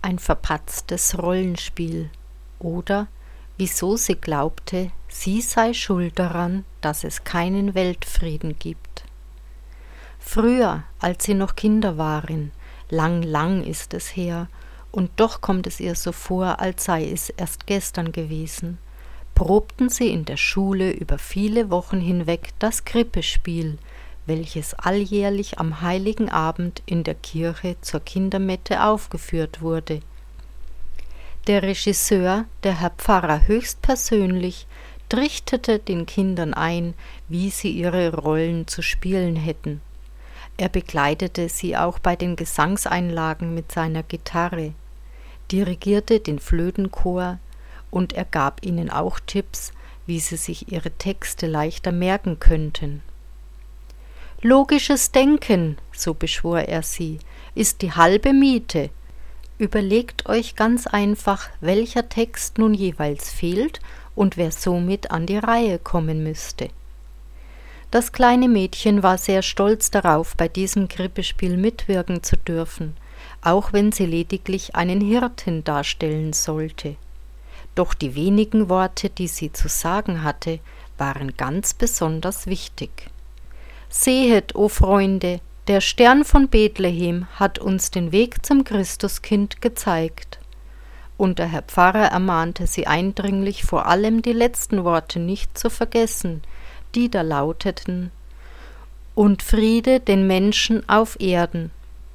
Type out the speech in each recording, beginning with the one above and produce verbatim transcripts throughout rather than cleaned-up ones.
ein verpatztes Rollenspiel oder wieso sie glaubte, sie sei schuld daran, dass es keinen Weltfrieden gibt. Früher, als sie noch Kinder waren, lang, lang ist es her, und doch kommt es ihr so vor, als sei es erst gestern gewesen, probten sie in der Schule über viele Wochen hinweg das Krippespiel, welches alljährlich am Heiligen Abend in der Kirche zur Kindermette aufgeführt wurde. Der Regisseur, der Herr Pfarrer höchstpersönlich, trichtete den Kindern ein, wie sie ihre Rollen zu spielen hätten. Er begleitete sie auch bei den Gesangseinlagen mit seiner Gitarre, dirigierte den Flötenchor und er gab ihnen auch Tipps, wie sie sich ihre Texte leichter merken könnten. Logisches Denken, so beschwor er sie, ist die halbe Miete. Überlegt euch ganz einfach, welcher Text nun jeweils fehlt und wer somit an die Reihe kommen müsste. Das kleine Mädchen war sehr stolz darauf, bei diesem Krippespiel mitwirken zu dürfen, auch wenn sie lediglich einen Hirten darstellen sollte. Doch die wenigen Worte, die sie zu sagen hatte, waren ganz besonders wichtig. Sehet, o Freunde, der Stern von Bethlehem hat uns den Weg zum Christuskind gezeigt. Und der Herr Pfarrer ermahnte sie eindringlich, vor allem die letzten Worte nicht zu vergessen, die da lauteten: Und Friede den Menschen auf Erden.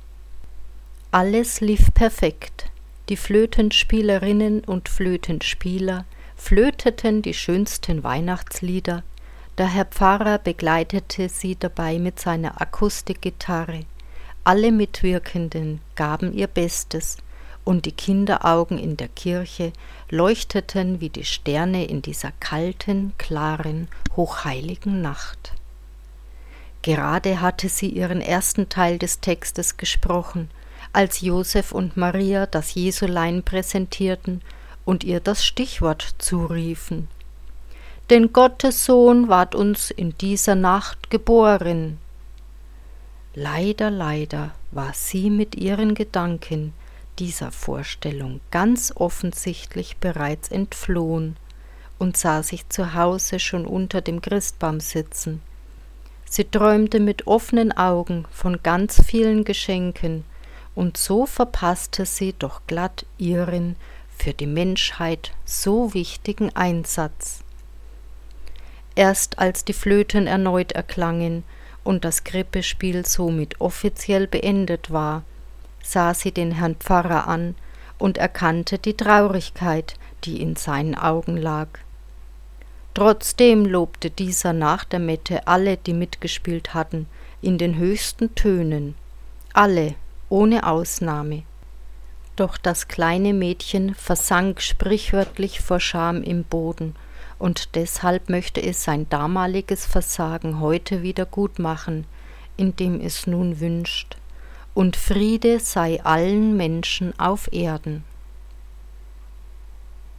Alles lief perfekt. Die Flötenspielerinnen und Flötenspieler flöteten die schönsten Weihnachtslieder. Der Herr Pfarrer begleitete sie dabei mit seiner Akustikgitarre. Alle Mitwirkenden gaben ihr Bestes, und die Kinderaugen in der Kirche leuchteten wie die Sterne in dieser kalten, klaren, hochheiligen Nacht. Gerade hatte sie ihren ersten Teil des Textes gesprochen, als Josef und Maria das Jesulein präsentierten und ihr das Stichwort zuriefen. Denn Gottes Sohn ward uns in dieser Nacht geboren. Leider, leider war sie mit ihren Gedanken dieser Vorstellung ganz offensichtlich bereits entflohen und sah sich zu Hause schon unter dem Christbaum sitzen. Sie träumte mit offenen Augen von ganz vielen Geschenken, und so verpasste sie doch glatt ihren für die Menschheit so wichtigen Einsatz. Erst als die Flöten erneut erklangen und das Krippespiel somit offiziell beendet war, sah sie den Herrn Pfarrer an und erkannte die Traurigkeit, die in seinen Augen lag. Trotzdem lobte dieser nach der Mette alle, die mitgespielt hatten, in den höchsten Tönen, alle, ohne Ausnahme. Doch das kleine Mädchen versank sprichwörtlich vor Scham im Boden, und deshalb möchte es sein damaliges Versagen heute wieder gut machen, indem es nun wünscht: Und Friede sei allen Menschen auf Erden.